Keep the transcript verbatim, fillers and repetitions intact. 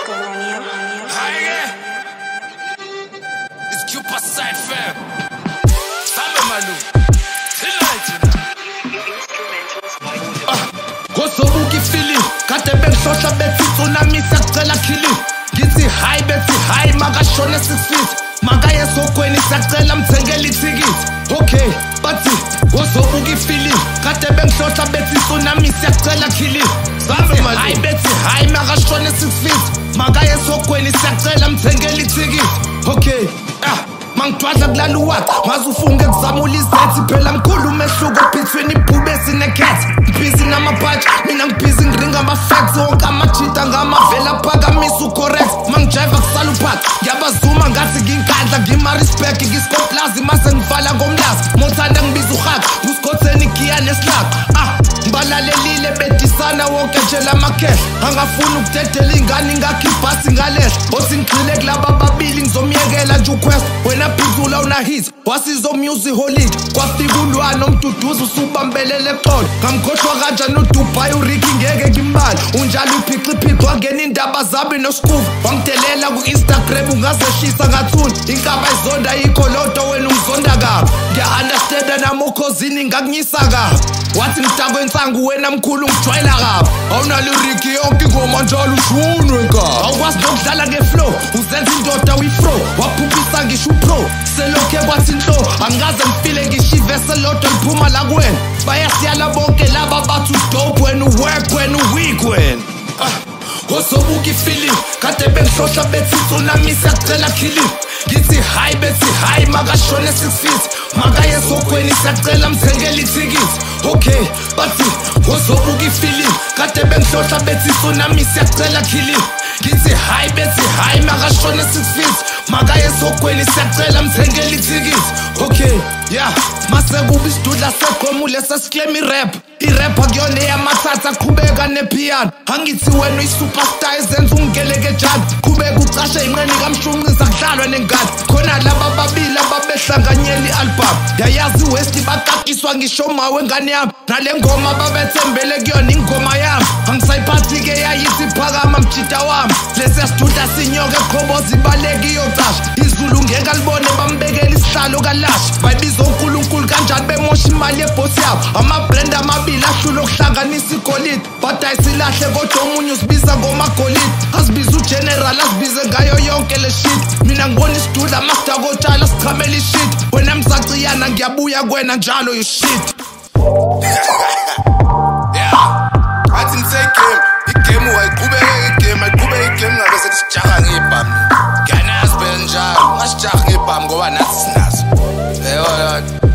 going on here? Hi again. It's Cupid side fam. Samba Malu. Tonight, tonight. Kosobuki feeling, kade bengishohla bethi tsunami siyacela killing. Ngithi hi bethi hi makashone six feet. Makaye sokweni siyacela mthengele ithikithi. Okay, bathi kosobuki feeling, kade bengishohla bethi tsunami siyacela killing. Samba Malu. Hi bethi hi makashone six feet. Makaye sokweni siyacela mthengele ithikithi. Okay, ah mangitwadla kulala uwakhe ngaze ufunge kuzamula izethi phela mkhulu umehluko between ibhubesi necat. Busy namabhaji mina ngibhizi ngiringa ama-facts wonke amajita ngamavela phakamisa ucorrect mangijiva kusala uphathi ngiyabazuma ngathi nginkandla ngima-respect ngiskoplazi mase ngivala ngomlazi mothanda ngibiza uhaka nguskotheni giya nesilaka ah ngibalalelile bedisana wonke nje lamakhehla angafuni ukudedela ingane ingakhibhasi ngalehla othi ngigxile kulaba babili ngizomyekela nje uquest wena phizula unahit wasizo music holiday kwafika ulwana omduduza usubambelele exolo ngamkhohlwa kanjani uDubai uRicky ngeke ngimbali unjalo uphixiphixi wangena indaba zabi noSkuvu wangidelela ku-Instagram ungazeshisa ngathuni inkaba izonda yikho lodo wena ungizonda kabi ngiya-understanda namokhosini ngakunyisa kabi wathi ngidakwe insangu wena mkhulu ngijwayela kabi awunalo uRicky yonke ingoma njalo ushunwe kabi awukwazi nokudlala ngeflow uzenza indoda uyifro waphuphisa ngisho upro selokhe kwathi inhlo angikaze ngifile ngisho ivese lodwa liphuma la kuwena bayasiyala bonke laba bathi udope wena uwork wena uweak wena kosobuki feeling kade bengishohla bethi tsunami siyacela killing ngithi hi bethi hi makashone six feet makaye sokweni siyacela mthengele ithikithi okay bathi kosobuki feeling kade bengishohla bethi tsunami siyacela killing ngithi hi bethi hi makashone six feet makaye sokweni siyacela mthengele ithikithi okay yeah mase kuba isidudla seqomule sesiklem irap irap akuyona eyamathatha qhubeka nepiano angithi wena uyisuperstar ezenza ungeleke njani qhubeka ucashe inqeni kamshunqisa kudlalwa nengadi khona laba babili ababehlanganyela i-album yayazi iwest baqaqiswa ngisho mawe ngane yami nale ngoma babethembele kuyona ingoma yami angisayiphathi-ke yayithi phakama mjida wami lesiya sidudla sinyoke eqhoboza ibaleki iyocasha izulu ngeke alibone bambekela isihlalo kalashi bayibiza uNkulunkulu kanjani bemosha imali yebhosi yabo amabrand amabili ahlula okuhlanganisa igolide but ayisilahle kodwa omunye usibiza ngomagolide asibiza ugeneral asibize ngayo yonke le shit mina ngibona isidudla masidakotshala sichamela ishit wena msaciyana ngiyabuya kwena njalo you shit Yeah, athi ngisegame igame wayiqhubeka igame ayiqhubeka igame ngabe sesijaha ngebhamu ngiyanazi phela njalo ngasijaha ngebhamu ngoba nathi sinazo yebo